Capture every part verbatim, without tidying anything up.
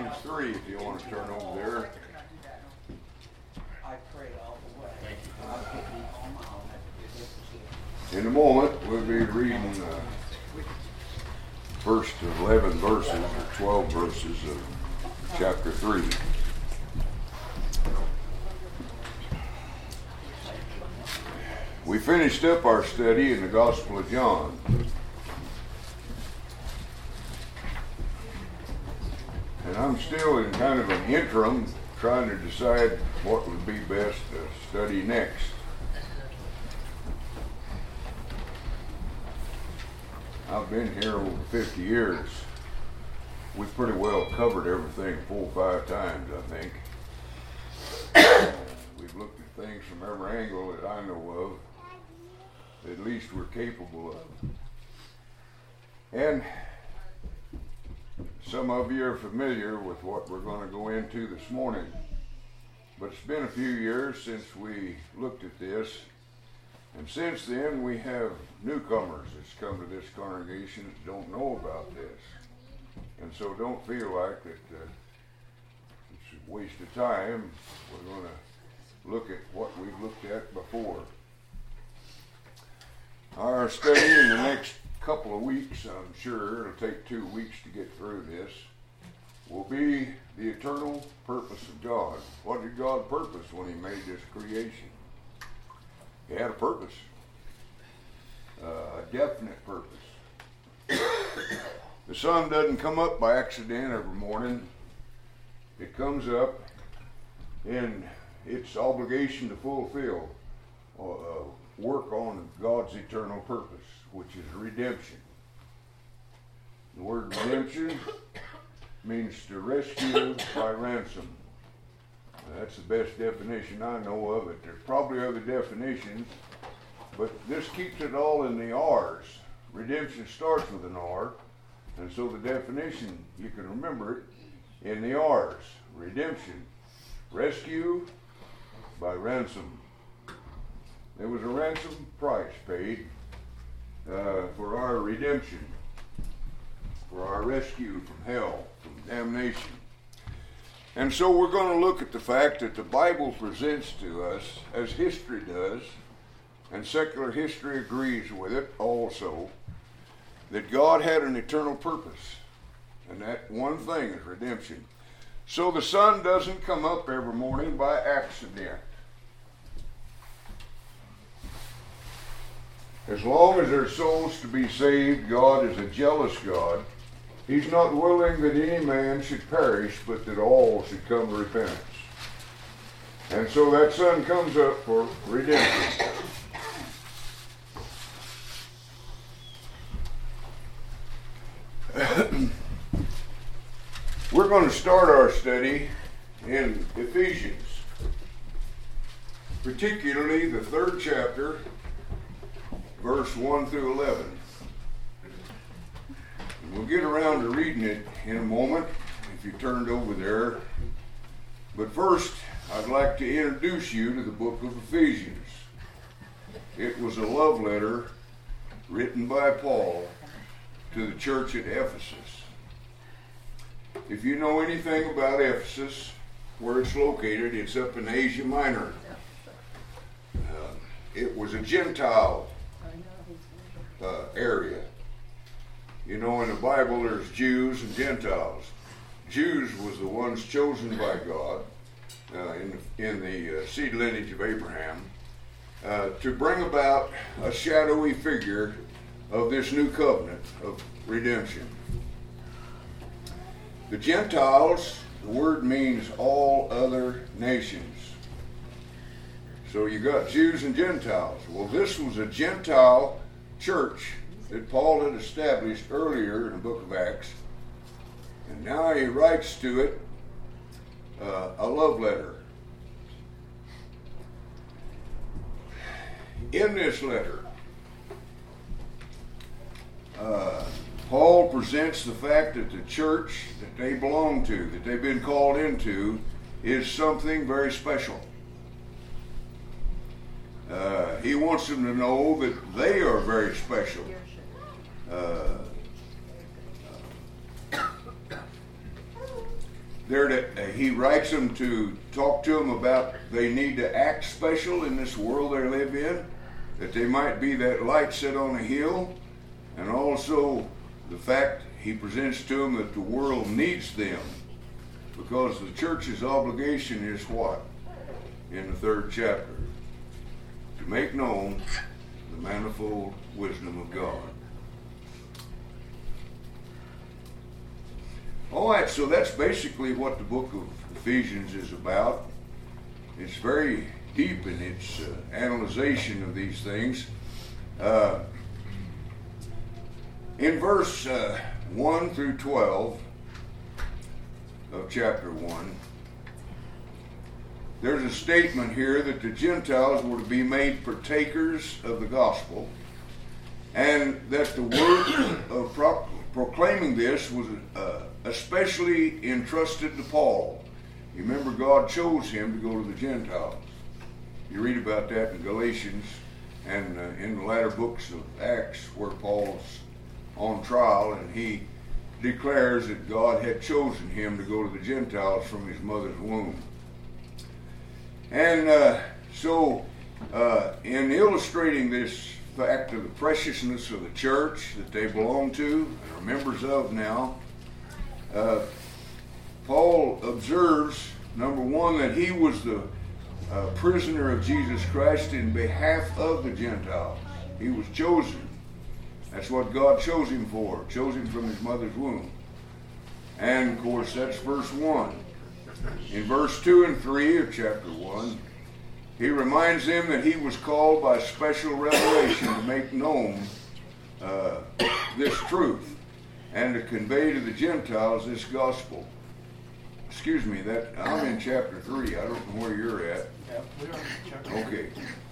Ephesians three, if you want to turn over there. In a moment, we'll be reading uh, first eleven verses, or twelve verses of chapter three. We finished up our study in the Gospel of John. And I'm still in kind of an interim, trying to decide what would be best to study next. I've been here over fifty years. We've pretty well covered everything four or five times, I think. Uh, we've looked at things from every angle that I know of, at least we're capable of. And some of you are familiar with what we're going to go into this morning. But it's been a few years since we looked at this. And since then, we have newcomers that's come to this congregation that don't know about this. And so don't feel like that uh, it's a waste of time. We're going to look at what we've looked at before. Our study in the next couple of weeks, I'm sure, it'll take two weeks to get through this, will be the eternal purpose of God. What did God purpose when He made this creation? He had a purpose, uh, a definite purpose. The sun doesn't come up by accident every morning. It comes up in its obligation to fulfill uh, work on God's eternal purpose, which is redemption. The word redemption means to rescue by ransom. That's the best definition I know of it. There's probably other definitions, but this keeps it all in the R's. Redemption starts with an R, and so the definition, you can remember it in the R's. Redemption, rescue by ransom. There was a ransom price paid uh, for our redemption, for our rescue from hell, from damnation. And so we're going to look at the fact that the Bible presents to us, as history does, and secular history agrees with it also, that God had an eternal purpose. And that one thing is redemption. So the sun doesn't come up every morning by accident. As long as there's souls to be saved, God is a jealous God. He's not willing that any man should perish, but that all should come to repentance. And so that sun comes up for redemption. We're going to start our study in Ephesians, particularly the third chapter, verse one through eleven. We'll get around to reading it in a moment, if you turned over there. But first, I'd like to introduce you to the book of Ephesians. It was a love letter written by Paul to the church at Ephesus. If you know anything about Ephesus, where it's located, it's up in Asia Minor. Uh, it was a Gentile uh, area. You know, in the Bible, there's Jews and Gentiles. Jews was the ones chosen by God uh, in, in the uh, seed lineage of Abraham uh, to bring about a shadowy figure of this new covenant of redemption. The Gentiles, the word means all other nations. So you got Jews and Gentiles. Well, this was a Gentile church that Paul had established earlier in the book of Acts. And now he writes to it uh, a love letter. In this letter, uh, Paul presents the fact that the church that they belong to, that they've been called into, is something very special. Uh, he wants them to know that they are very special. Uh, they're to, uh, he writes them to talk to them about they need to act special in this world they live in, that they might be that light set on a hill, and also the fact he presents to them that the world needs them, because the church's obligation is what? In the third chapter, to make known the manifold wisdom of God. All right, so that's basically what the book of Ephesians is about. It's very deep in its uh, analyzation of these things. Uh, in verse uh, one through twelve of chapter one, there's a statement here that the Gentiles were to be made partakers of the gospel, and that the work of pro- proclaiming this was uh, especially entrusted to Paul. You remember, God chose him to go to the Gentiles. You read about that in Galatians and uh, in the latter books of Acts, where Paul's on trial and he declares that God had chosen him to go to the Gentiles from his mother's womb. And uh, so, uh, in illustrating this fact of the preciousness of the church that they belong to and are members of now, uh, Paul observes, number one, that he was the uh, prisoner of Jesus Christ in behalf of the Gentiles. He was chosen. That's what God chose him for, chose him from his mother's womb. And, of course, that's verse one. In verse two and three of chapter one, he reminds them that he was called by special revelation to make known uh, this truth and to convey to the Gentiles this gospel. Excuse me, that I'm in chapter three. I don't know where you're at. Yeah, we are in chapter Okay.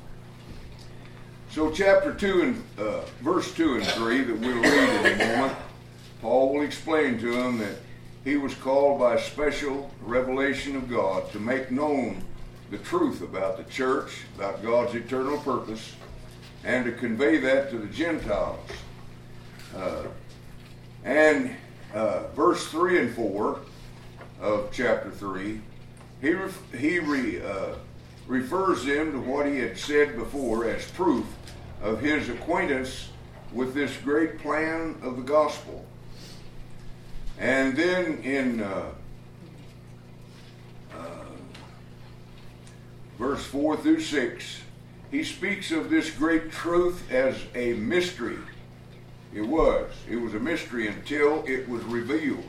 So chapter two and uh, verse two and three that we'll read in a moment, Paul will explain to them that he was called by special revelation of God to make known the truth about the church, about God's eternal purpose, and to convey that to the Gentiles. Uh, and uh, verse three and four of chapter three, he, ref- he re, uh, refers them to what he had said before as proof of his acquaintance with this great plan of the gospel. And then in uh, uh, verse four through six, he speaks of this great truth as a mystery. It was. It was a mystery until it was revealed.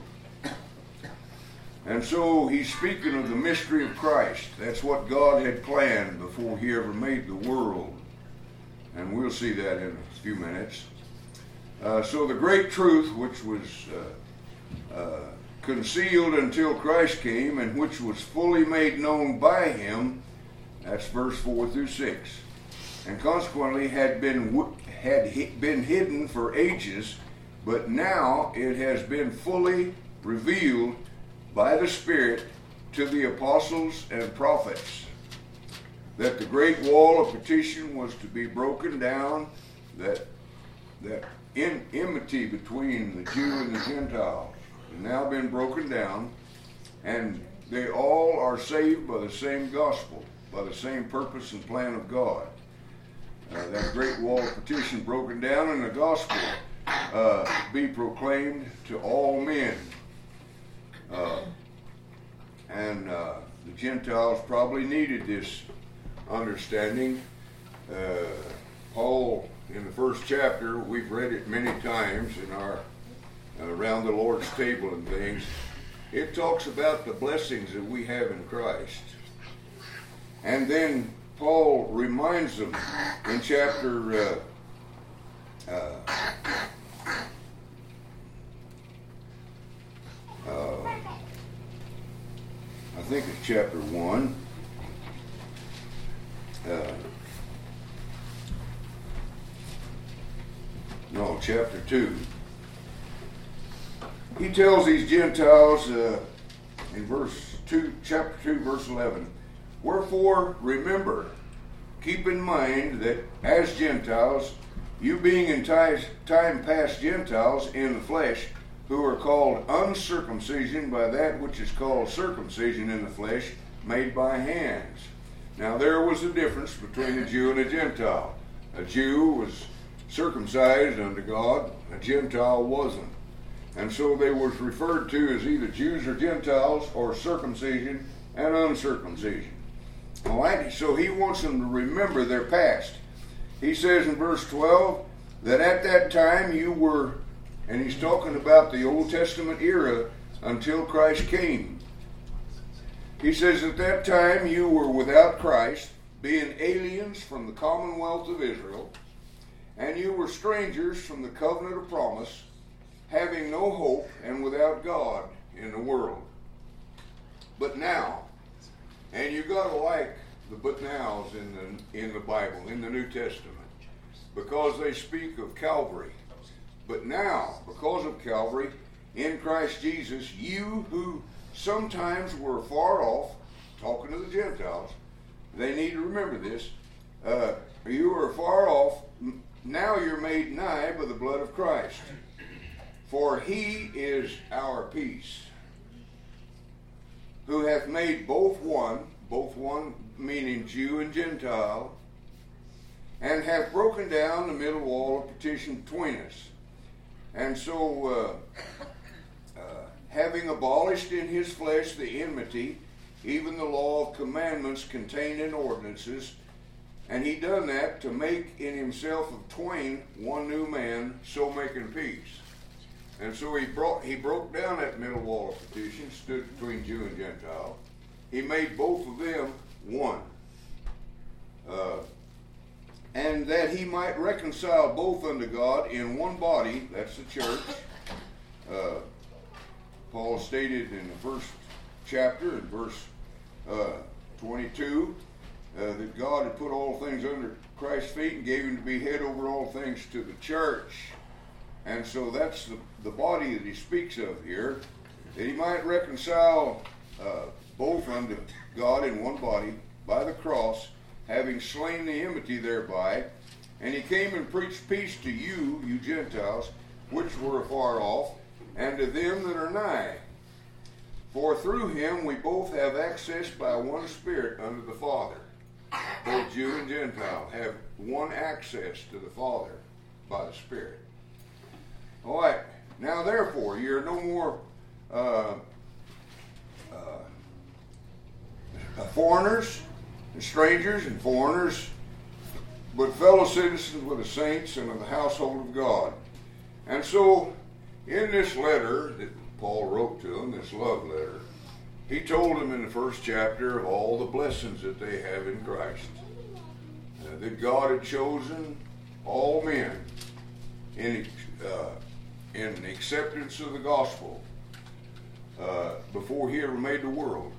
And so he's speaking of the mystery of Christ. That's what God had planned before he ever made the world. And we'll see that in a few minutes. Uh, so the great truth, which was uh, uh, concealed until Christ came and which was fully made known by him, that's verse four through six. And consequently had been had been hidden for ages, but now it has been fully revealed by the Spirit to the apostles and prophets, that the great wall of petition was to be broken down, that that in, enmity between the Jew and the Gentiles has now been broken down, and they all are saved by the same gospel, by the same purpose and plan of God. Uh, that great wall of petition broken down, and the gospel uh, be proclaimed to all men. Uh, and uh, the Gentiles probably needed this understanding. Uh, Paul, in the first chapter, we've read it many times in our uh, around the Lord's table and things. It talks about the blessings that we have in Christ. And then Paul reminds them in chapter uh, uh, uh, I think it's chapter one. Uh, no, chapter two. He tells these Gentiles uh, in verse two, chapter two, verse eleven. Wherefore, remember, keep in mind that as Gentiles, you being in time past Gentiles in the flesh, who are called uncircumcision by that which is called circumcision in the flesh, made by hands. Now there was a difference between a Jew and a Gentile. A Jew was circumcised unto God, a Gentile wasn't. And so they was referred to as either Jews or Gentiles, or circumcision and uncircumcision. All right, so he wants them to remember their past. He says in verse twelve that at that time you were, and he's talking about the Old Testament era until Christ came. He says at that time you were without Christ, being aliens from the commonwealth of Israel, and you were strangers from the covenant of promise, having no hope and without God in the world. But now, and you gotta like the but nows in the in the Bible, in the New Testament, because they speak of Calvary. But now, because of Calvary, in Christ Jesus, you who sometimes were far off, talking to the Gentiles, they need to remember this, uh, you were far off, now you're made nigh by the blood of Christ. For he is our peace, who hath made both one, both one meaning Jew and Gentile, and hath broken down the middle wall of partition between us. And so, uh, uh, having abolished in his flesh the enmity, even the law of commandments contained in ordinances, and he done that to make in himself of twain one new man, so making peace. And so he brought he broke down that middle wall of partition, stood between Jew and Gentile. He made both of them one. Uh, and that he might reconcile both unto God in one body, that's the church. Uh, Paul stated in the first chapter, in verse uh, twenty-two, uh, that God had put all things under Christ's feet and gave him to be head over all things to the church. And so that's the, the body that he speaks of here, that he might reconcile uh, both unto God in one body by the cross, having slain the enmity thereby. And he came and preached peace to you, you Gentiles, which were afar off, and to them that are nigh. For through him we both have access by one Spirit unto the Father. Both Jew and Gentile have one access to the Father by the Spirit. All right. Now, therefore, you're no more uh, uh, foreigners and strangers and foreigners, but fellow citizens with the saints and of the household of God. And so, in this letter that Paul wrote to them, this love letter, he told them in the first chapter of all the blessings that they have in Christ. Uh, that God had chosen all men in uh, in the acceptance of the gospel uh, before he ever made the world.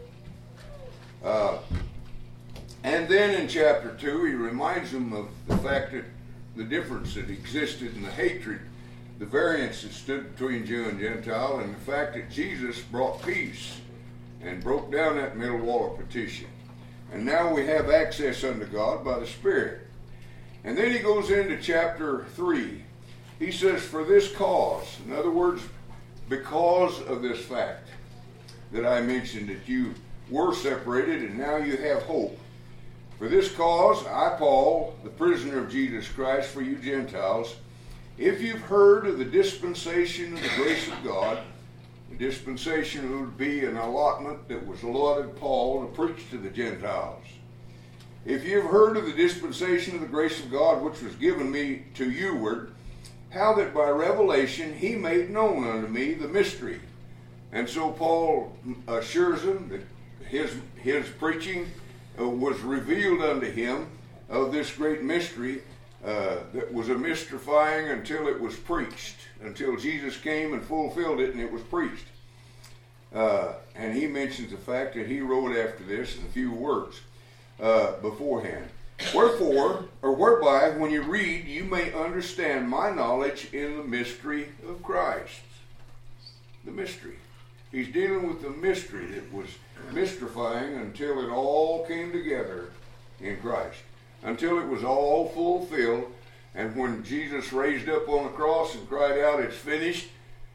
Uh, and then in chapter two, he reminds them of the fact that the difference that existed in the hatred, the variance that stood between Jew and Gentile, and the fact that Jesus brought peace and broke down that middle wall of partition. And now we have access unto God by the Spirit. And then he goes into chapter three. He says, for this cause, in other words, because of this fact that I mentioned, that you were separated and now you have hope. For this cause, I, Paul, the prisoner of Jesus Christ for you Gentiles, if you've heard of the dispensation of the grace of God, the dispensation would be an allotment that was allotted Paul to preach to the Gentiles. If you've heard of the dispensation of the grace of God, which was given me to youward, how that by revelation he made known unto me the mystery. And so Paul assures them that his, his preaching uh, was revealed unto him of this great mystery uh, that was a mystifying until it was preached, until Jesus came and fulfilled it and it was preached. Uh, and he mentions the fact that he wrote after this in a few words uh, beforehand. Wherefore, or whereby, when you read, you may understand my knowledge in the mystery of Christ. The mystery. He's dealing with the mystery that was mystifying until it all came together in Christ. Until it was all fulfilled. And when Jesus raised up on the cross and cried out, it's finished,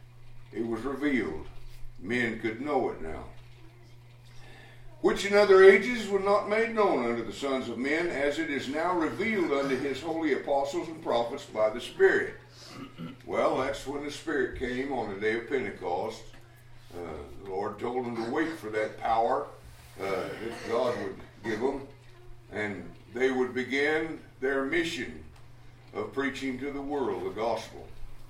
it was revealed. Men could know it now. Which in other ages was not made known unto the sons of men, as it is now revealed unto his holy apostles and prophets by the Spirit. Well, that's when the Spirit came on the day of Pentecost. Uh, the Lord told them to wait for that power uh, that God would give them, and they would begin their mission of preaching to the world the gospel.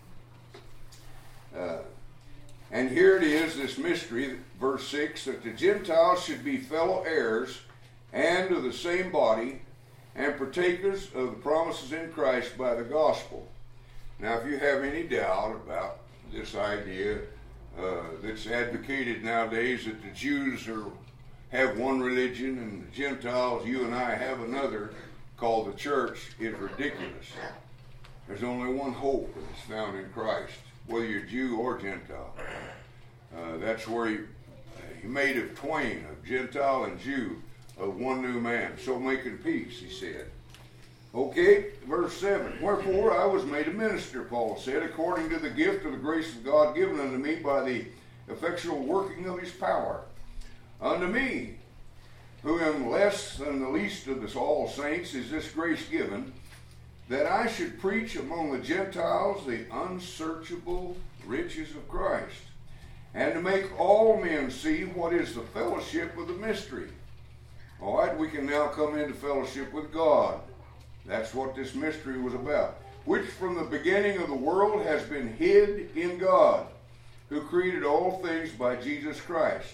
Uh, and here it is, this mystery, verse six, that the Gentiles should be fellow heirs and of the same body and partakers of the promises in Christ by the gospel. Now, if you have any doubt about this idea uh, that's advocated nowadays that the Jews are, have one religion and the Gentiles, you and I, have another called the church, is ridiculous. There's only one hope, and it's found in Christ, whether you're Jew or Gentile. Uh, that's where he, he made of twain, of Gentile and Jew, of one new man, so making peace, he said. Okay, verse seven. Wherefore I was made a minister, Paul said, according to the gift of the grace of God given unto me by the effectual working of his power. Unto me, who am less than the least of this all saints, is this grace given, that I should preach among the Gentiles the unsearchable riches of Christ, and to make all men see what is the fellowship of the mystery. All right, we can now come into fellowship with God. That's what this mystery was about. Which from the beginning of the world has been hid in God, who created all things by Jesus Christ.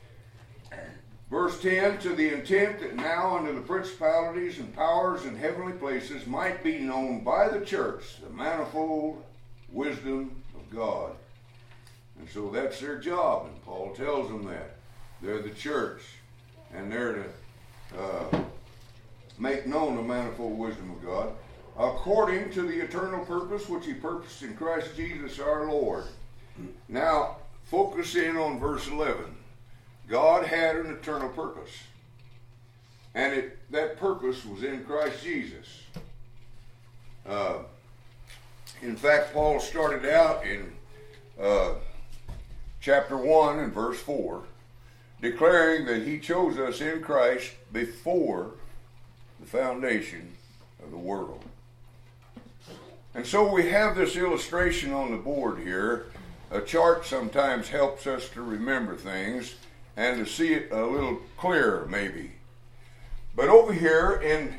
Verse ten, to the intent that now unto the principalities and powers in heavenly places might be known by the church the manifold wisdom of God. And so that's their job, and Paul tells them that. They're the church, and they're to uh, make known the manifold wisdom of God, according to the eternal purpose which he purposed in Christ Jesus our Lord. Now, focus in on verse eleven. God had an eternal purpose, and it, that purpose was in Christ Jesus. Uh, in fact, Paul started out in uh, chapter one and verse four, declaring that he chose us in Christ before the foundation of the world. And so we have this illustration on the board here. A chart sometimes helps us to remember things and to see it a little clearer, maybe. But over here, in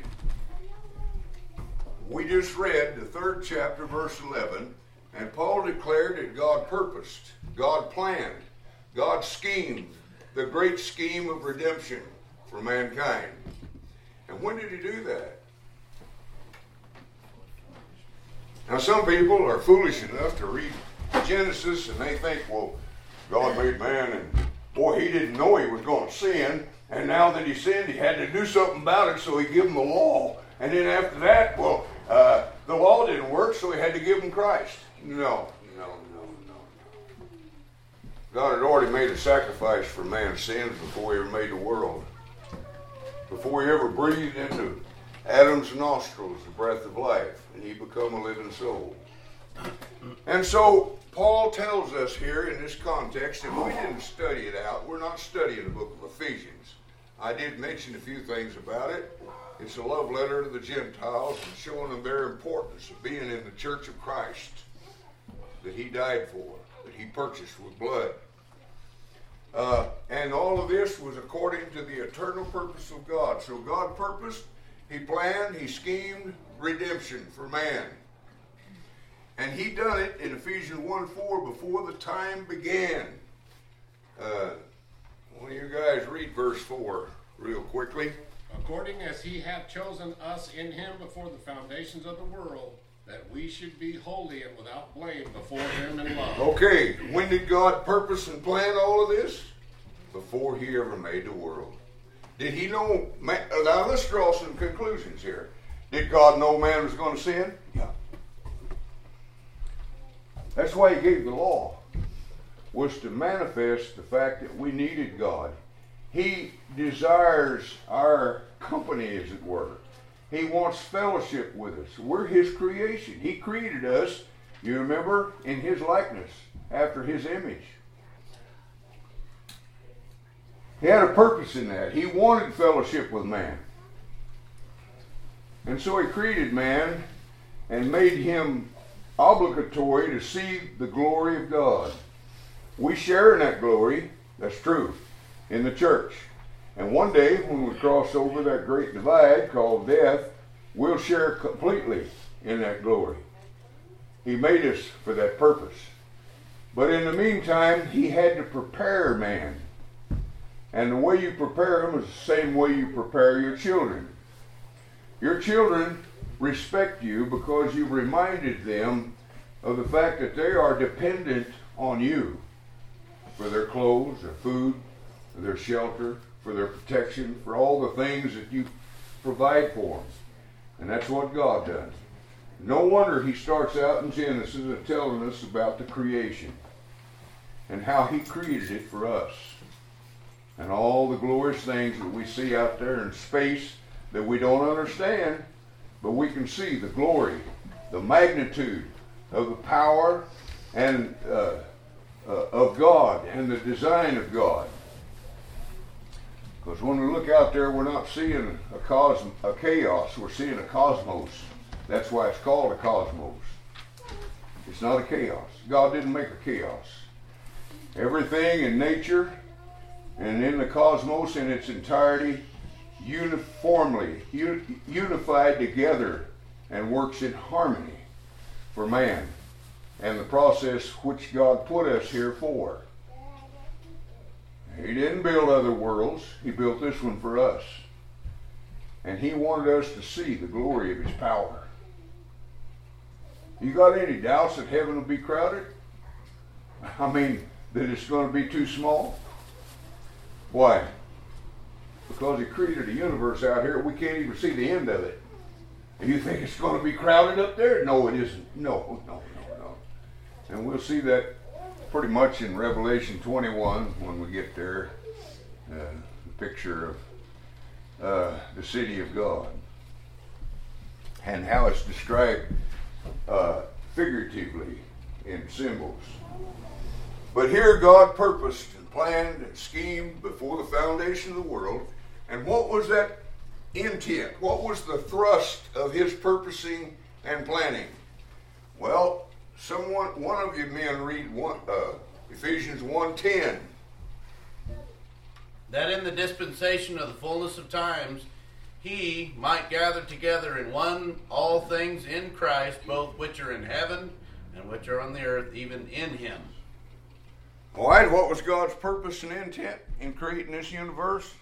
we just read the third chapter, verse eleven, and Paul declared that God purposed, God planned, God schemed the great scheme of redemption for mankind. And when did he do that? Now, some people are foolish enough to read Genesis and they think, well, God made man and boy, he didn't know he was going to sin, and now that he sinned, he had to do something about it, so he gave him the law. And then after that, well, uh, the law didn't work, so he had to give him Christ. No, no, no, no, no. God had already made a sacrifice for man's sins before he ever made the world. Before he ever breathed into Adam's nostrils the breath of life, and he become a living soul. And so Paul tells us here in this context, if we didn't study it out, we're not studying the book of Ephesians. I did mention a few things about it. It's a love letter to the Gentiles and showing them their importance of being in the church of Christ that he died for, that he purchased with blood. Uh, and all of this was according to the eternal purpose of God. So God purposed, he planned, he schemed redemption for man. And he done it in Ephesians one four before the time began. Uh, one of you guys read verse four real quickly. According as he hath chosen us in him before the foundations of the world, that we should be holy and without blame before him in love. Okay, when did God purpose and plan all of this? Before he ever made the world. Did he know? Man, now let's draw some conclusions here. Did God know man was going to sin? Yeah. That's why he gave the law, was to manifest the fact that we needed God. He desires our company, as it were. He wants fellowship with us. We're his creation. He created us, you remember, in his likeness. after his image. He had a purpose in that. He wanted fellowship with man. And so he created man and made him obligatory to see the glory of God. We share in that glory, that's true, in the church. And one day, when we cross over that great divide called death, we'll share completely in that glory. He made us for that purpose. But in the meantime, he had to prepare man. And the way you prepare them is the same way you prepare your children. Your children respect you because you reminded them of the fact that they are dependent on you for their clothes, their food, for their shelter, for their protection, for all the things that you provide for them. And that's what God does. No wonder he starts out in Genesis telling us about the creation and how he created it for us. And all the glorious things that we see out there in space that we don't understand, but we can see the glory, the magnitude of the power and uh, uh, of God and the design of God. Because when we look out there, we're not seeing a, cosm- a chaos, we're seeing a cosmos. That's why it's called a cosmos. It's not a chaos. God didn't make a chaos. Everything in nature and in the cosmos in its entirety uniformly, un- unified together and works in harmony for man and the process which God put us here for. He didn't build other worlds. He built this one for us. And he wanted us to see the glory of his power. You got any doubts that heaven will be crowded? I mean, that it's going to be too small? Why? Because he created a universe out here, we can't even see the end of it. And you think it's going to be crowded up there? No, it isn't. No, no, no, no. And we'll see that pretty much in Revelation twenty-one when we get there. Uh, the picture of uh, the city of God. And how it's described uh, figuratively in symbols. But here God purposed and planned and schemed before the foundation of the world. And what was that intent? What was the thrust of his purposing and planning? Well, someone, one of you men read one, uh, Ephesians one ten. That in the dispensation of the fullness of times he might gather together in one all things in Christ, both which are in heaven and which are on the earth, even in him. All right, what was God's purpose and intent in creating this universe?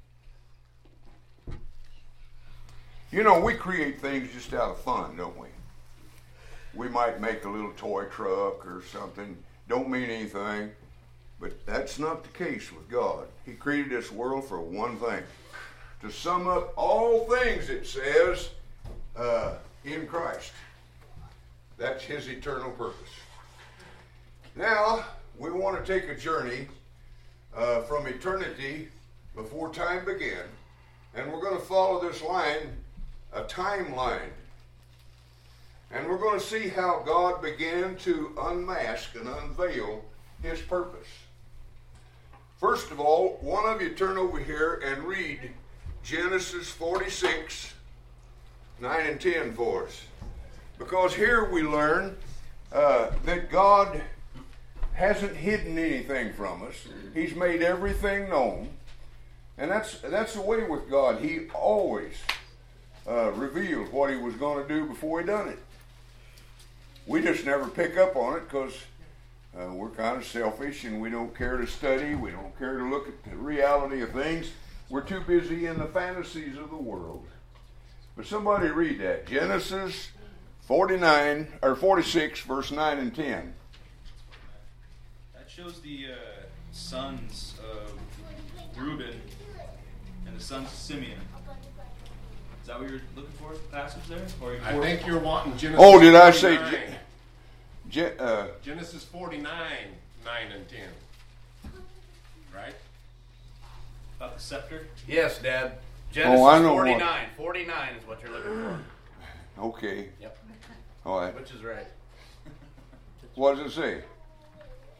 You know, we create things just out of fun, don't we? We might make a little toy truck or something. Don't mean anything. But that's not the case with God. He created this world for one thing. To sum up all things, it says, uh, in Christ. That's his eternal purpose. Now, we want to take a journey uh, from eternity before time began. And we're going to follow this line, a timeline. And we're going to see how God began to unmask and unveil his purpose. First of all, one of you turn over here and read Genesis forty-six, nine and ten for us. Because here we learn uh, that God hasn't hidden anything from us. He's made everything known. And that's that's the way with God. He always uh, revealed what he was going to do before he done it. We just never pick up on it because uh, we're kind of selfish and we don't care to study. We don't care to look at the reality of things. We're too busy in the fantasies of the world. But somebody read that. Genesis forty-nine or forty-six, verse nine and ten. That shows the uh, sons of Reuben and the sons of Simeon. Is that what you're looking for, passage there? Or I think you're wanting Genesis. Oh, did I say forty-nine. Je- Je- uh, Genesis forty-nine, nine and ten. Right? about the scepter? Yes, Dad. Genesis Oh, I know forty-nine. what- forty-nine is what you're looking for. Okay. Yep. All right. Which is right. What does it say?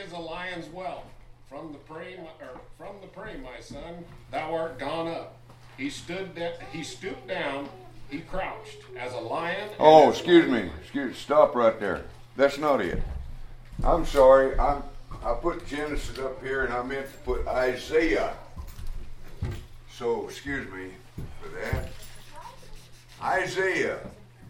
is a lion's whelp. From the prey, or from the prey, my son, thou art gone up. He stood, da- he stooped down, he crouched as a lion. and Oh, as a excuse lion- me. Excuse. Stop right there. That's not it. I'm sorry. I'm. I put Genesis up here, and I meant to put Isaiah. So excuse me for that. Isaiah.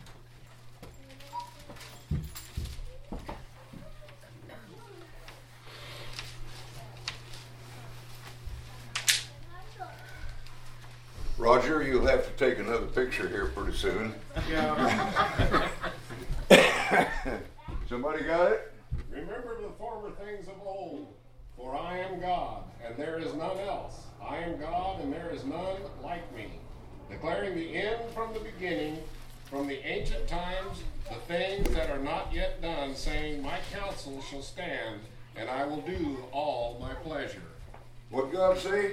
Roger, you'll have to take another picture here pretty soon. Yeah. Somebody got it? Remember the former things of old, for I am God, and there is none else. I am God, and there is none like me, declaring the end from the beginning, from the ancient times, the things that are not yet done, saying, my counsel shall stand, and I will do all my pleasure. What God say?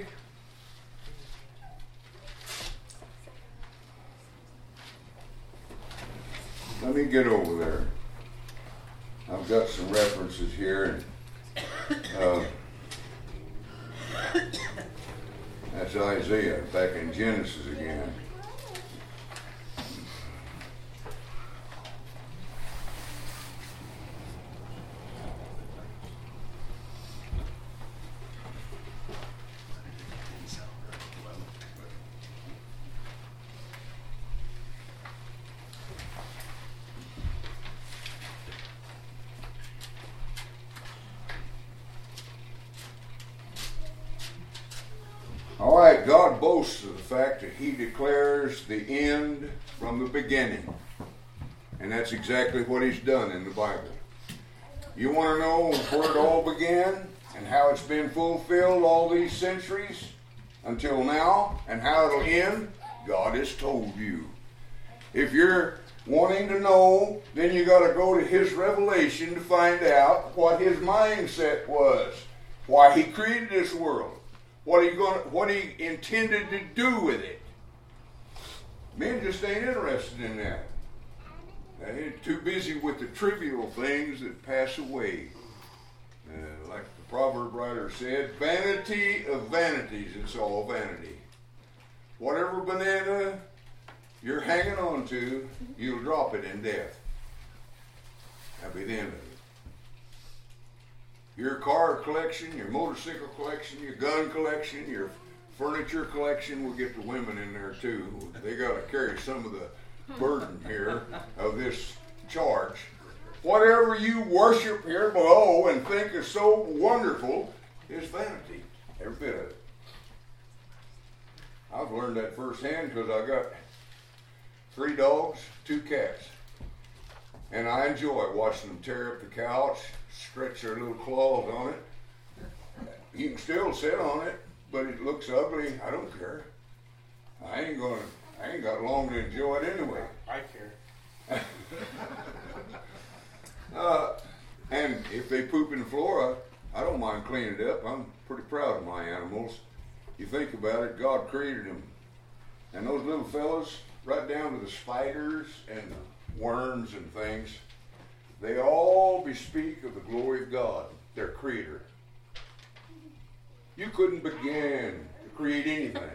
Let me get over there. I've got some references here, and uh, that's Isaiah back in Genesis again. All right, God boasts of the fact that He declares the end from the beginning. And that's exactly what He's done in the Bible. You want to know where it all began and how it's been fulfilled all these centuries until now and how it'll end? God has told you. If you're wanting to know, then you got to go to His revelation to find out what His mindset was, why He created this world. What he going what he intended to do with it. Men just ain't interested in that. They're too busy with the trivial things that pass away. Uh, like the proverb writer said, vanity of vanities, it's all vanity. Whatever banana you're hanging on to, you'll drop it in death. That'll be the end of it. Your car collection, your motorcycle collection, your gun collection, your furniture collection, we'll get the women in there too. They got to carry some of the burden here of this charge. Whatever you worship here below and think is so wonderful is vanity, every bit of it. I've learned that firsthand because I got three dogs, two cats. And I enjoy watching them tear up the couch, stretch their little claws on it. You can still sit on it, but it looks ugly. I don't care. I ain't gonna. I ain't got long to enjoy it anyway. I care. uh, and if they poop in the floor, I, I don't mind cleaning it up. I'm pretty proud of my animals. You think about it, God created them, and those little fellas, right down to the spiders and the worms and things, they all bespeak of the glory of God, their Creator. You couldn't begin to create anything.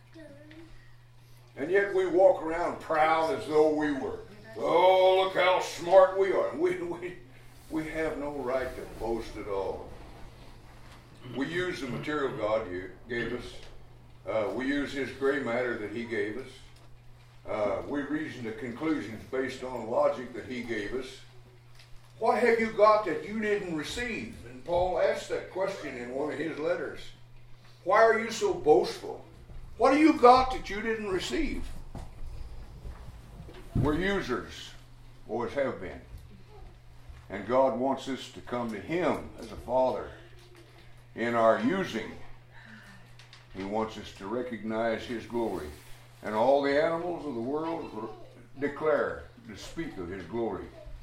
And yet we walk around proud as though we were, oh, look how smart we are. We, we, we have no right to boast at all. We use the material God gave us. Uh, we use His gray matter that He gave us. Uh, we reason to conclusions based on logic that He gave us. What have you got that you didn't receive? And Paul asked that question in one of his letters. Why are you so boastful? What have you got that you didn't receive? We're users, always have been. And God wants us to come to Him as a Father in our using. He wants us to recognize His glory. And all the animals of the world declare, to speak of His glory.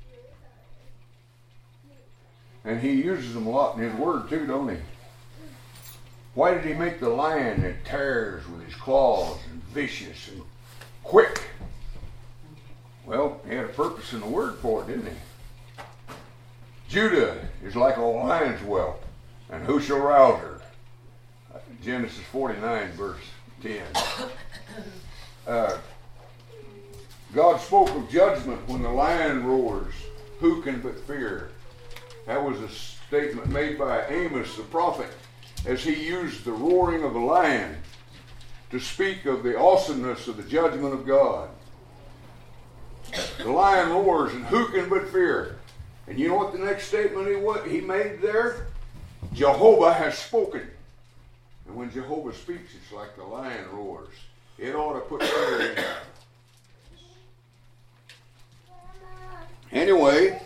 And He uses them a lot in His Word too, don't He? Why did He make the lion that tears with his claws and vicious and quick? Well, He had a purpose in the Word for it, didn't He? Judah is like a lion's whelp, and who shall rouse her? Genesis forty-nine, verse ten. Uh, God spoke of judgment when the lion roars. Who can but fear? That was a statement made by Amos the prophet as he used the roaring of a lion to speak of the awesomeness of the judgment of God. The lion roars, and who can but fear? And you know what the next statement he, what he made there? Jehovah has spoken. And when Jehovah speaks, it's like the lion roars. It ought to put fear in there. Anyway,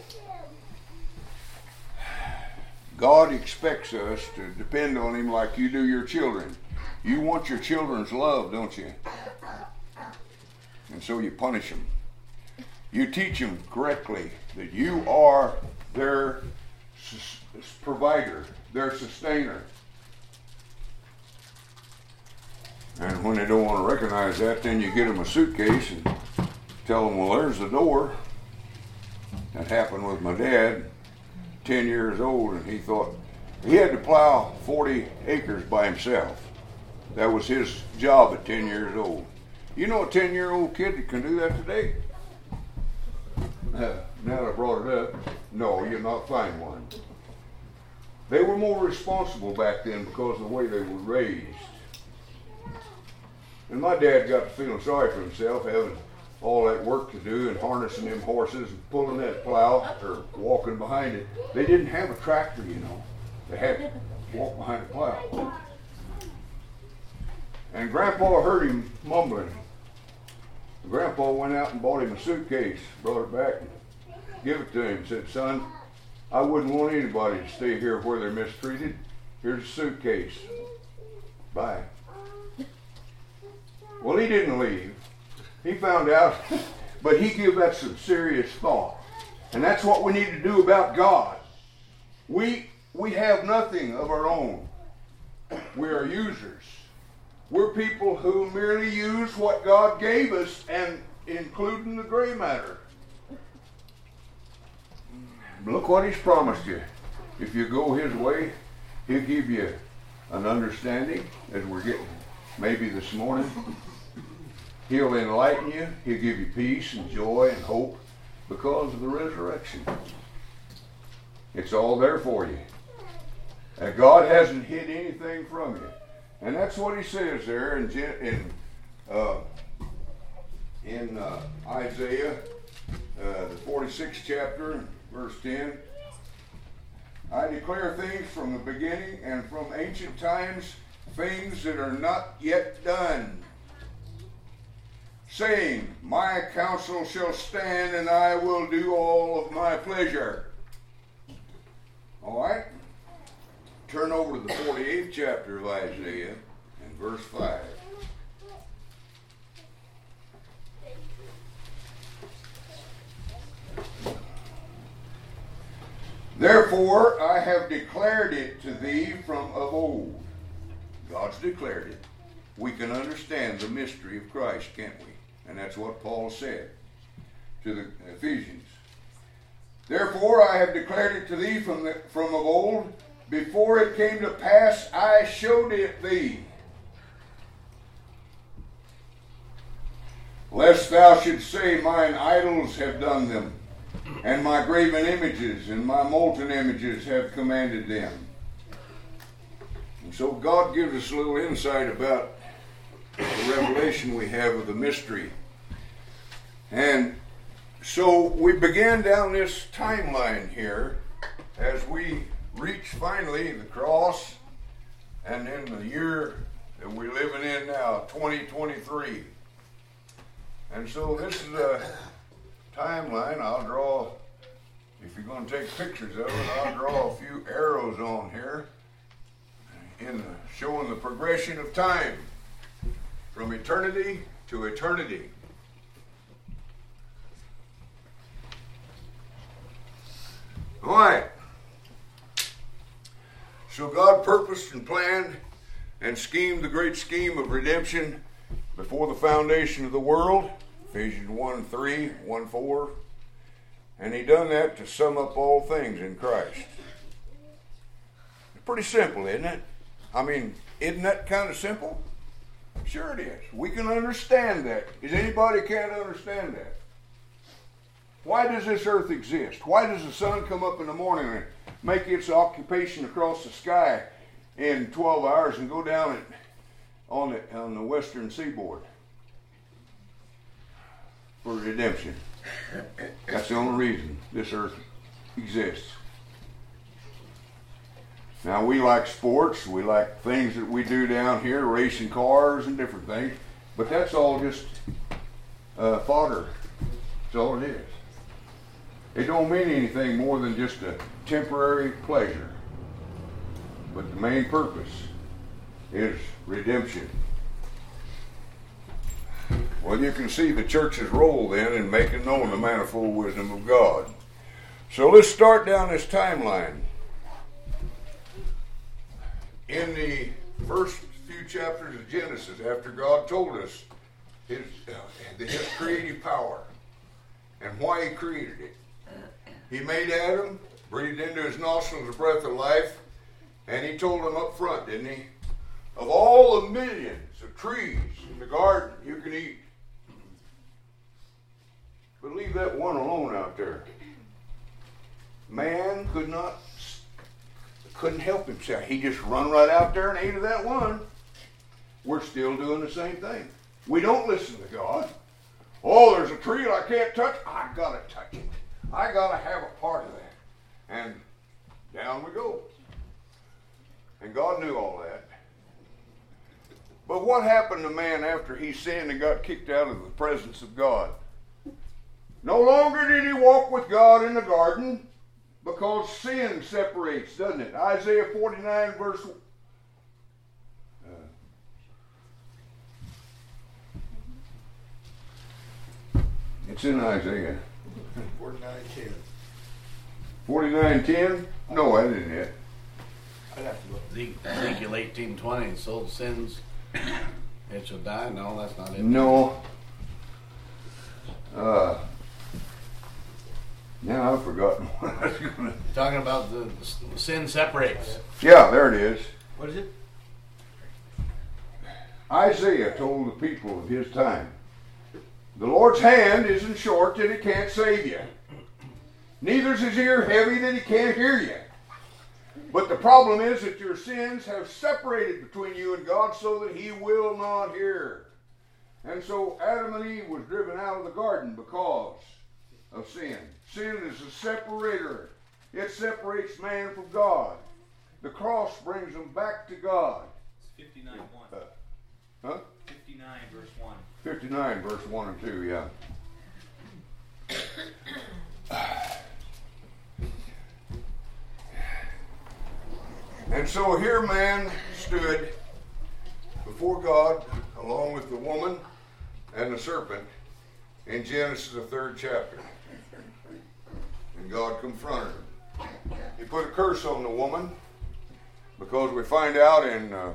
God expects us to depend on Him like you do your children. You want your children's love, don't you? And so you punish them. You teach them correctly that you are their sus- provider, their sustainer. And when they don't want to recognize that, then you get them a suitcase and tell them, well, there's the door. That happened with my dad, ten years old, and he thought he had to plow forty acres by himself. That was his job at ten years old. You know a ten-year-old kid that can do that today? Uh, now that I brought it up, no, you'll not find one. They were more responsible back then because of the way they were raised. And my dad got to feeling sorry for himself, having all that work to do and harnessing them horses and pulling that plow or walking behind it. They didn't have a tractor, you know. They had to walk behind the plow. And Grandpa heard him mumbling. Grandpa went out and bought him a suitcase, brought it back, and gave it to him. Said, son, I wouldn't want anybody to stay here where they're mistreated. Here's a suitcase. Bye. Well, he didn't leave. He found out, but he gave that some serious thought. And that's what we need to do about God. We, we have nothing of our own. We are users. We're people who merely use what God gave us, and including the gray matter. Look what He's promised you. If you go His way, He'll give you an understanding, as we're getting maybe this morning. He'll enlighten you. He'll give you peace and joy and hope because of the resurrection. It's all there for you. And God hasn't hid anything from you. And that's what He says there in in, uh, in uh, Isaiah, uh, the forty-sixth chapter, verse ten. I declare things from the beginning and from ancient times, things that are not yet done, saying, my counsel shall stand, and I will do all of my pleasure. All right? Turn over to the forty-eighth chapter of Isaiah and verse five. Therefore I have declared it to thee from of old. God's declared it. We can understand the mystery of Christ, can't we? And that's what Paul said to the Ephesians. Therefore I have declared it to thee from, the, from of old. Before it came to pass, I showed it thee. Lest thou shouldst say, mine idols have done them, and my graven images and my molten images have commanded them. And so God gives us a little insight about the revelation we have of the mystery. And so we began down this timeline here as we reach finally the cross, and in the year that we're living in now, twenty twenty-three. And so this is a timeline. I'll draw, if you're going to take pictures of it, I'll draw a few arrows on here in the, showing the progression of time from eternity to eternity. All right. So God purposed and planned and schemed the great scheme of redemption before the foundation of the world, Ephesians one three, one four. And he done that to sum up all things in Christ. It's pretty simple, isn't it? I mean, isn't that kind of simple? Sure it is. We can understand that. Is anybody can't understand that? Why does this earth exist? Why does the sun come up in the morning and make its occupation across the sky in twelve hours and go down it on the, on the western seaboard? For redemption. That's the only reason this earth exists. Now, we like sports, we like things that we do down here, racing cars and different things, but that's all just uh, fodder. That's all it is. It don't mean anything more than just a temporary pleasure. But the main purpose is redemption. Well, you can see the church's role then in making known the manifold wisdom of God. So let's start down this timeline. In the first few chapters of Genesis, after God told us his, uh, his creative power and why he created it, he made Adam, breathed into his nostrils the breath of life, and he told him up front, didn't he? Of all the millions of trees in the garden, you can eat. But leave that one alone out there. Man could not, couldn't help himself. He just run right out there and ate of that one. We're still doing the same thing. We don't listen to God. Oh, there's a tree I can't touch. I gotta touch it. I gotta have a part of that. And down we go. And God knew all that. But what happened to man after he sinned and got kicked out of the presence of God? No longer did he walk with God in the garden, because sin separates, doesn't it? Isaiah forty-nine verse uh, it's in Isaiah. forty-nine ten. forty-nine ten? No, that isn't it. I'd have to look. Ezekiel eighteen twenty, soul sins, it shall die. No, that's not it. No. Uh, now I've forgotten what I was going to... Talking about the, the sin separates. Yeah, there it is. What is it? Isaiah told the people of his time, the Lord's hand isn't short that he can't save you. Neither is his ear heavy that he can't hear you. But the problem is that your sins have separated between you and God so that he will not hear. And so Adam and Eve was driven out of the garden because of sin. Sin is a separator. It separates man from God. The cross brings them back to God. It's fifty-nine one. Uh, huh? fifty-nine verse one. fifty-nine verse one and two, yeah. And so here man stood before God along with the woman and the serpent in Genesis, the third chapter. And God confronted him. He put a curse on the woman because we find out in uh,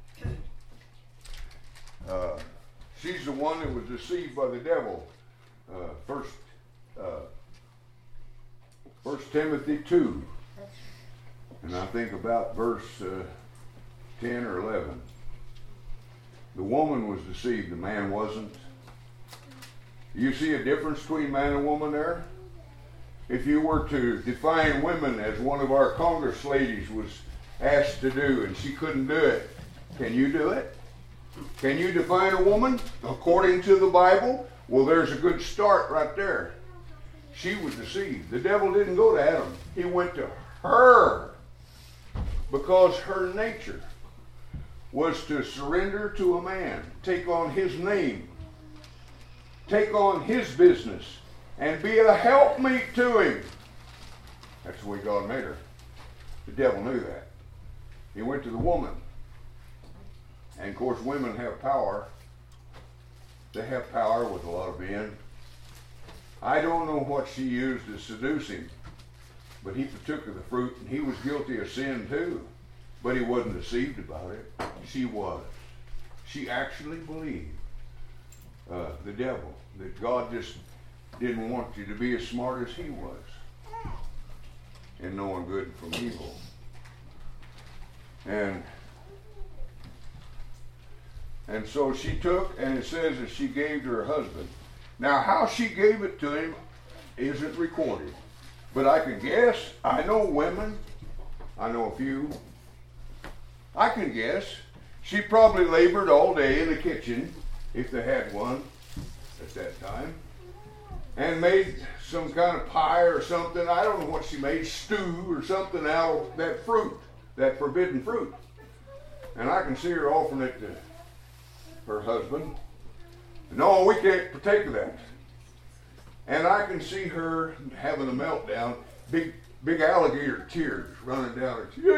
uh, she's the one that was deceived by the devil. Uh, first, uh, First Timothy two. And I think about verse uh, ten or eleven. The woman was deceived, the man wasn't. You see a difference between man and woman there? If you were to define women as one of our Congress ladies was asked to do and she couldn't do it, can you do it? Can you define a woman according to the Bible? Well, there's a good start right there. She was deceived. The devil didn't go to Adam. He went to her. Because her nature was to surrender to a man, take on his name, take on his business, and be a helpmeet to him. That's the way God made her. The devil knew that. He went to the woman. And of course, women have power. They have power with a lot of men. I don't know what she used to seduce him. But he partook of the fruit, and he was guilty of sin too. But he wasn't deceived about it. She was. She actually believed uh, the devil, that God just didn't want you to be as smart as he was in knowing good from evil. And and so she took, and it says that she gave to her husband. Now, how she gave it to him isn't recorded. But I can guess. I know women. I know a few. I can guess. She probably labored all day in the kitchen, if they had one at that time, and made some kind of pie or something. I don't know what she made, stew or something out of that fruit, that forbidden fruit. And I can see her offering it to her husband. No, we can't partake of that. And I can see her having a meltdown, big big alligator tears running down her cheek.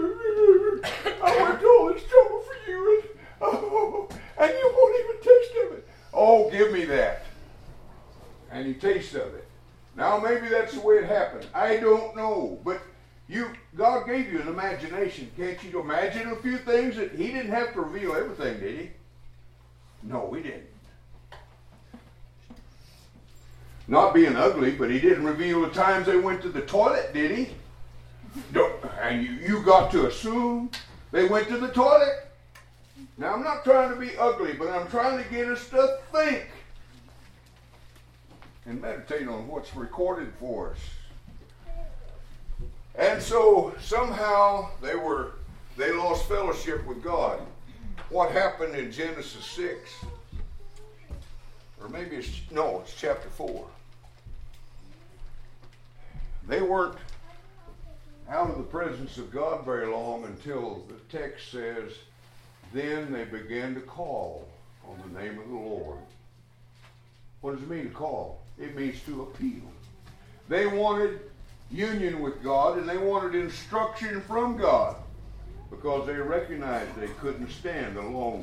I went to all this trouble for you, and, oh, and you won't even taste of it. Oh, give me that. And he tastes of it. Now maybe that's the way it happened. I don't know. But you, God gave you an imagination. Can't you imagine a few things that he didn't have to reveal everything, did he? No, he didn't. Not being ugly, but he didn't reveal the times they went to the toilet, did he? Don't, and you, you got to assume they went to the toilet? Now, I'm not trying to be ugly, but I'm trying to get us to think and meditate on what's recorded for us. And so, somehow, they were, they lost fellowship with God. What happened in Genesis six? Or maybe it's, no, it's chapter four. They weren't out of the presence of God very long until the text says, then they began to call on the name of the Lord. What does it mean to call? It means to appeal. They wanted union with God, and they wanted instruction from God because they recognized they couldn't stand alone.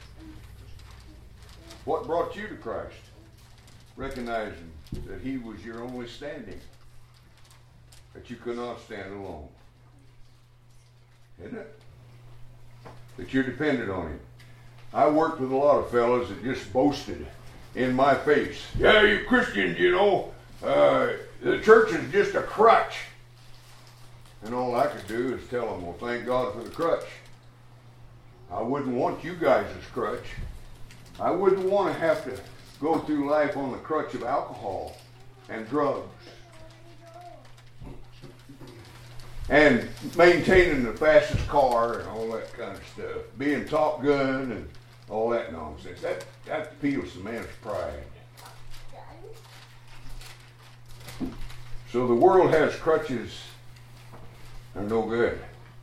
What brought you to Christ? Recognizing that he was your only standing, that you could not stand alone. Isn't it? That you're dependent on him. I worked with a lot of fellas that just boasted in my face. Yeah, you Christians, you know, uh, the church is just a crutch. And all I could do is tell them, well, thank God for the crutch. I wouldn't want you guys as crutch. I wouldn't want to have to go through life on the crutch of alcohol and drugs and maintaining the fastest car and all that kind of stuff, being Top Gun and all that nonsense. That, that appeals to man's pride. So the world has crutches that are no good.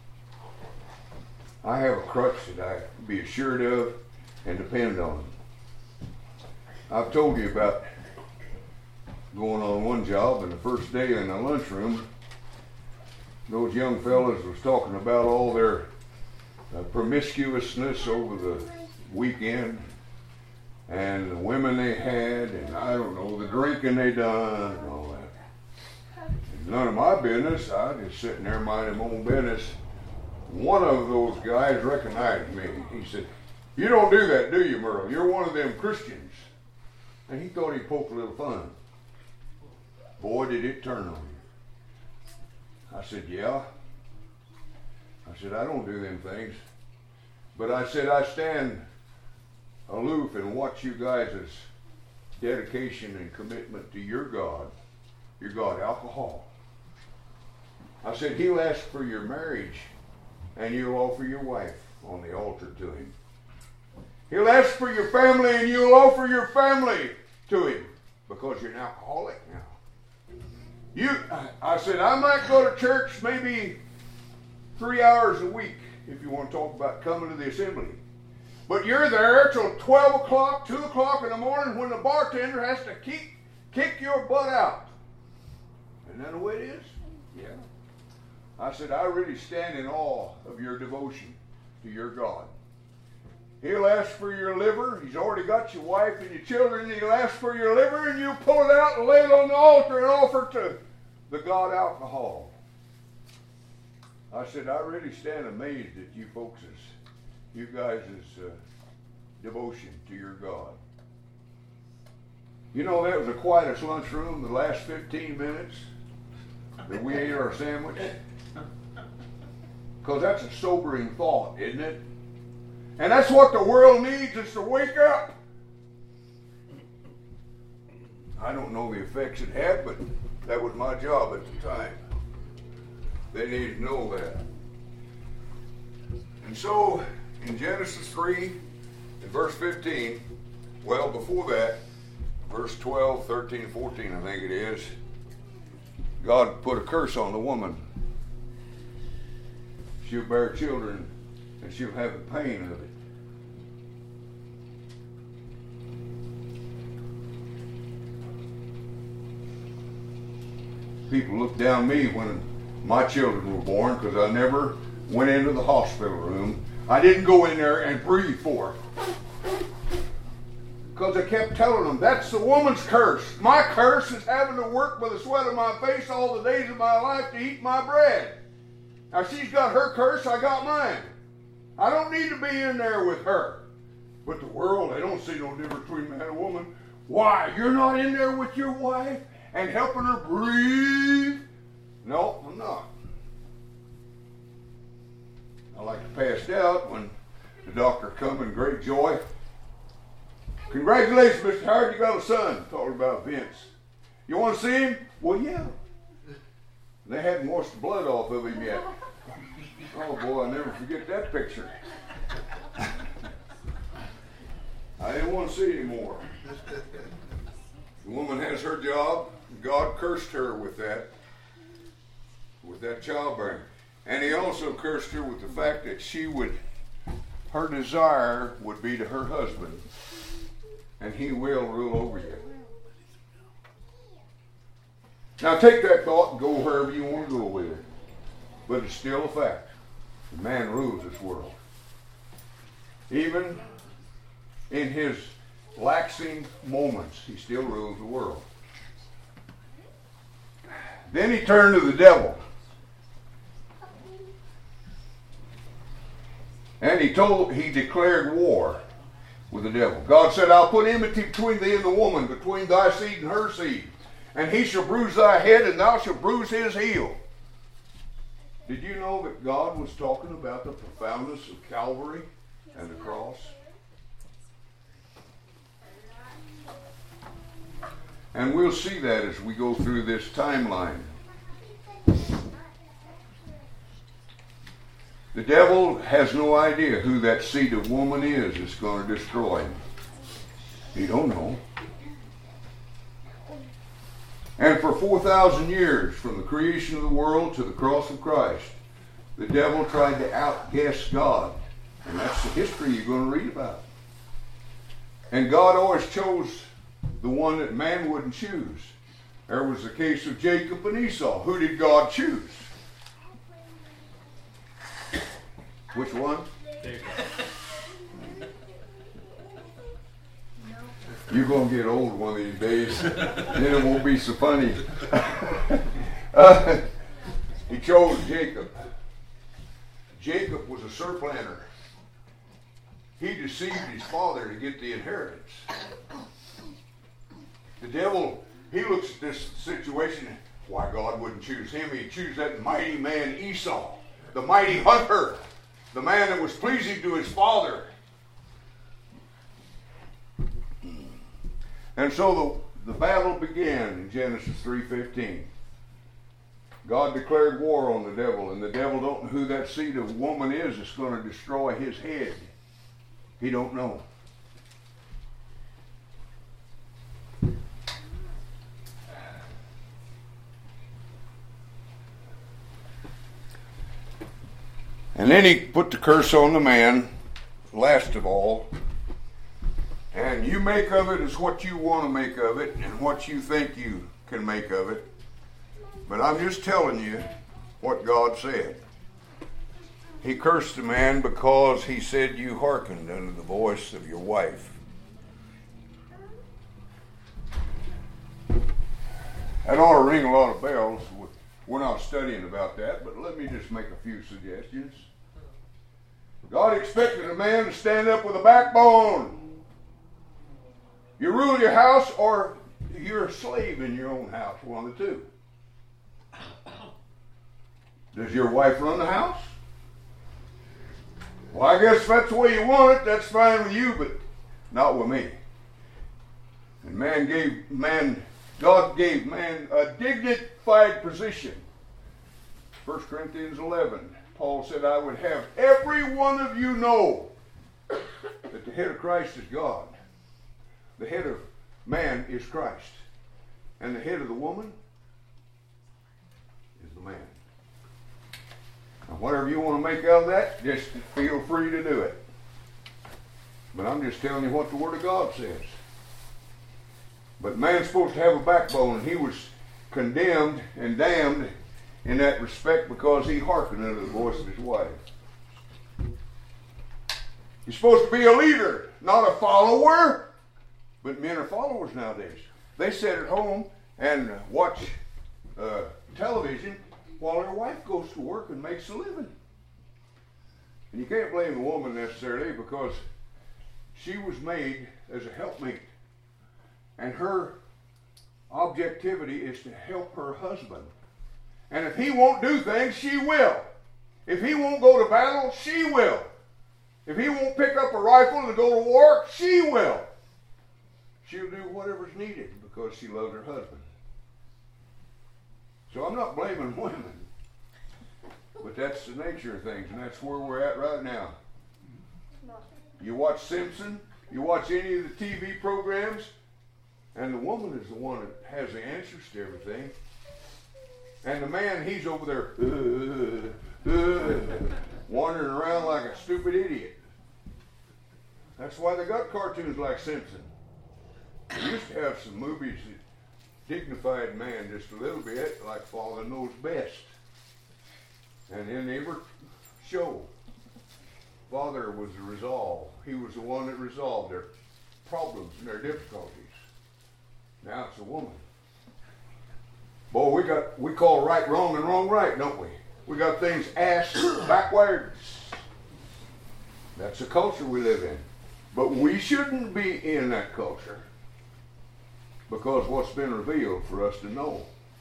I have a crutch that I can be assured of and depend on. I've told you about going on one job, and the first day in the lunchroom, those young fellas was talking about all their uh, promiscuousness over the weekend, and the women they had, and I don't know, the drinking they done, and all that. And none of my business. I was just sitting there minding my own business. One of those guys recognized me. He said, "You don't do that, do you, Merle? You're one of them Christians." And he thought he'd poke a little fun. Boy, did it turn on him. I said, yeah. I said, I don't do them things. But I said, I stand aloof and watch you guys' dedication and commitment to your God. Your God, alcohol. I said, he'll ask for your marriage and you'll offer your wife on the altar to him. He'll ask for your family and you'll offer your family to him because you're an alcoholic now. You, I said, I might go to church maybe three hours a week if you want to talk about coming to the assembly. But you're there till twelve o'clock, two o'clock in the morning when the bartender has to keep, kick your butt out. Isn't that the way it is? Yeah. I said, I really stand in awe of your devotion to your God. He'll ask for your liver. He's already got your wife and your children. He'll ask for your liver, and you pull it out and lay it on the altar and offer to the God alcohol. I said, I really stand amazed at you folks' you guys' uh, devotion to your God. You know, that was the quietest lunchroom the last fifteen minutes that we ate our sandwich. Because that's a sobering thought, isn't it? And that's what the world needs, is to wake up. I don't know the effects it had, but that was my job at the time. They needed to know that. And so, in Genesis three, in verse fifteen, well, before that, verse twelve, thirteen, fourteen, I think it is, God put a curse on the woman. She'll bear children, and she'll have the pain of it. People looked down me when my children were born because I never went into the hospital room. I didn't go in there and breathe for it. Because I kept telling them, that's the woman's curse. My curse is having to work with the sweat of my face all the days of my life to eat my bread. Now she's got her curse, I got mine. I don't need to be in there with her. But the world, they don't see no difference between man and woman. Why? You're not in there with your wife and helping her breathe? No, I'm not. I like to pass out when the doctor come in great joy. Congratulations, Mister Howard, you got a son. Talking about Vince. You want to see him? Well, yeah. They hadn't washed the blood off of him yet. Oh boy, I'll never forget that picture. I didn't want to see it anymore. The woman has her job. God cursed her with that, with that childbearing. And he also cursed her with the fact that she would, her desire would be to her husband, and he will rule over you. Now take that thought and go wherever you want to go with it. But it's still a fact. The man rules this world. Even in his laxing moments, he still rules the world. Then he turned to the devil. And he told, he declared war with the devil. God said, I'll put enmity between thee and the woman, between thy seed and her seed. And he shall bruise thy head, and thou shalt bruise his heel. Did you know that God was talking about the profoundness of Calvary and the cross? And we'll see that as we go through this timeline. The devil has no idea who that seed of woman is that's going to destroy him. He don't know. And for four thousand years, from the creation of the world to the cross of Christ, the devil tried to outguess God. And that's the history you're going to read about. And God always chose the one that man wouldn't choose. There was the case of Jacob and Esau. Who did God choose? Which one? You're going to get old one of these days. Then it won't be so funny. uh, he chose Jacob. Jacob was a surplanter. He deceived his father to get the inheritance. The devil, he looks at this situation, why God wouldn't choose him. He'd choose that mighty man Esau, the mighty hunter, the man that was pleasing to his father. And so the, the battle began in Genesis three fifteen. God declared war on the devil, and the devil don't know who that seed of woman is that's going to destroy his head. He don't know. And then he put the curse on the man, last of all. And you make of it as what you want to make of it and what you think you can make of it. But I'm just telling you what God said. He cursed the man because he said you hearkened unto the voice of your wife. That ought to ring a lot of bells. We're not studying about that, but let me just make a few suggestions. God expected a man to stand up with a backbone. You rule your house or you're a slave in your own house, one of the two. Does your wife run the house? Well, I guess if that's the way you want it, that's fine with you, but not with me. And man gave man, God gave man a dignified position. First Corinthians eleven, Paul said, I would have every one of you know that the head of Christ is God. The head of man is Christ. And the head of the woman is the man. Now, whatever you want to make out of that, just feel free to do it. But I'm just telling you what the Word of God says. But man's supposed to have a backbone, and he was condemned and damned in that respect because he hearkened unto the voice of his wife. He's supposed to be a leader, not a follower. But men are followers nowadays. They sit at home and watch uh, television while their wife goes to work and makes a living. And you can't blame the woman necessarily, because she was made as a helpmate. And her objectivity is to help her husband. And if he won't do things, she will. If he won't go to battle, she will. If he won't pick up a rifle to go to war, she will. She'll do whatever's needed because she loves her husband. So I'm not blaming women. But that's the nature of things, and that's where we're at right now. You watch Simpson, you watch any of the T V programs, and the woman is the one that has the answers to everything. And the man, he's over there uh, uh, wandering around like a stupid idiot. That's why they got cartoons like Simpson. They used to have some movies that dignified man just a little bit, like Father Knows Best. And in every show, Father was the resolve. He was the one that resolved their problems and their difficulties. Now it's a woman. Boy, we got we call right wrong and wrong right, don't we? We got things ass backwards. That's the culture we live in. But we shouldn't be in that culture, because what's been revealed for us to know.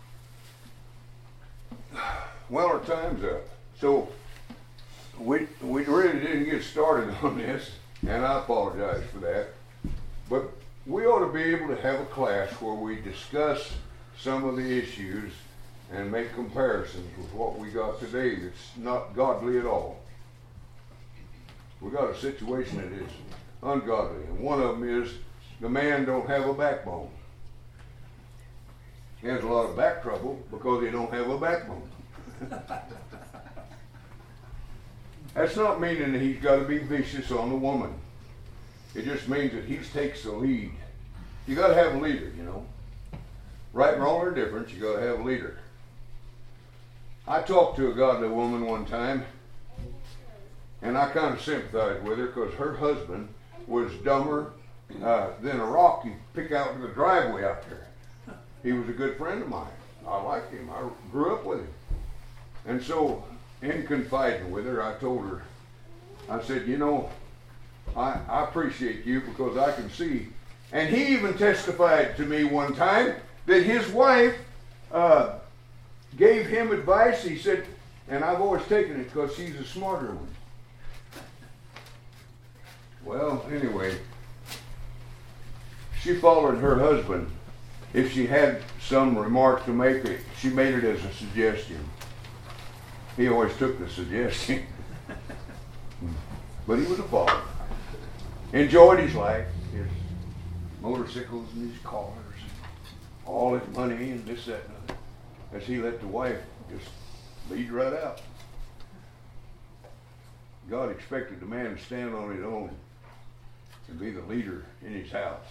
Well, our time's up. So we we really didn't get started on this, and I apologize for that. But we ought to be able to have a class where we discuss some of the issues and make comparisons with what we got today that's not godly at all. We got a situation that is ungodly, and one of them is the man don't have a backbone. He has a lot of back trouble because he don't have a backbone. That's not meaning that he's got to be vicious on the woman. It just means that he takes the lead. You got to have a leader, you know. Right, wrong, or different, you got to have a leader. I talked to a godly woman one time, and I kind of sympathized with her because her husband was dumber uh, than a rock you pick out in the driveway out there. He was a good friend of mine. I liked him. I grew up with him. And so, in confiding with her, I told her, I said, you know, I, I appreciate you because I can see. And he even testified to me one time that his wife uh, gave him advice. He said, and I've always taken it because she's a smarter one. Well, anyway, she followed her husband. If she had some remark to make, it, she made it as a suggestion. He always took the suggestion. But he was a follower. Enjoyed his life, his motorcycles and his cars, all his money and this, that, and other, as he let the wife just lead right out. God expected the man to stand on his own and be the leader in his house.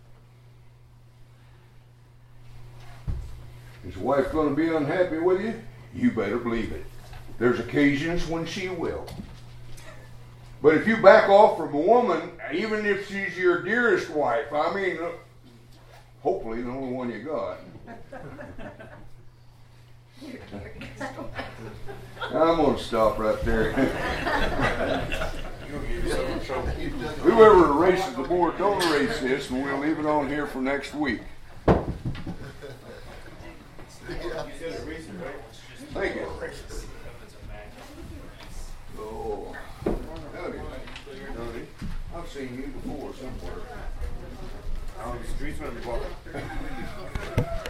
Is the wife going to be unhappy with you? You better believe it. There's occasions when she will. But if you back off from a woman, even if she's your dearest wife, I mean, hopefully the only one you got. I'm going to stop right there. Whoever erases the board, don't erase this, and we'll leave it on here for next week. Thank you. Oh, howdy. Howdy. I've seen you before somewhere. On the streets when we walk.